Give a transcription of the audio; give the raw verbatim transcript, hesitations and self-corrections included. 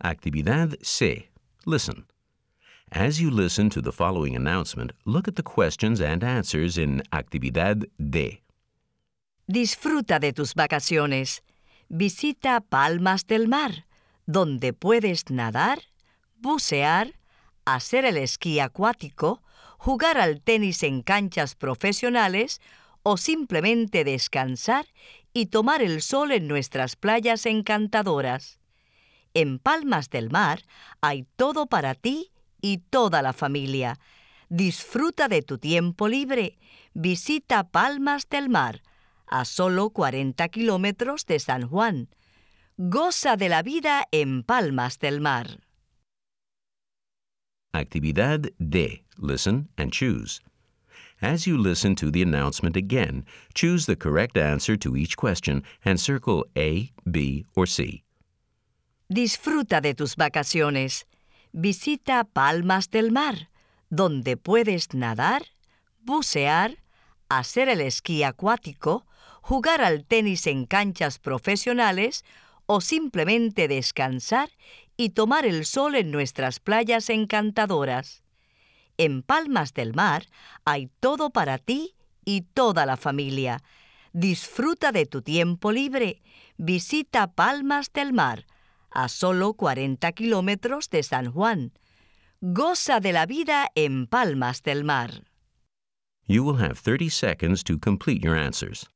Actividad C. Listen. As you listen to the following announcement, look at the questions and answers in Actividad D. Disfruta de tus vacaciones. Visita Palmas del Mar, donde puedes nadar, bucear, hacer el esquí acuático, jugar al tenis en canchas profesionales o simplemente descansar y tomar el sol en nuestras playas encantadoras. En Palmas del Mar hay todo para ti y toda la familia. Disfruta de tu tiempo libre. Visita Palmas del Mar, a solo cuarenta kilómetros de San Juan. Goza de la vida en Palmas del Mar. Actividad D. Listen and choose. As you listen to the announcement again, choose the correct answer to each question and circle A, B, or C. Disfruta de tus vacaciones. Visita Palmas del Mar, donde puedes nadar, bucear, hacer el esquí acuático, jugar al tenis en canchas profesionales o simplemente descansar y tomar el sol en nuestras playas encantadoras. En Palmas del Mar hay todo para ti y toda la familia. Disfruta de tu tiempo libre. Visita Palmas del Mar, a solo cuarenta kilómetros de San Juan. Goza de la vida en Palmas del Mar. You will have thirty seconds to complete your answers.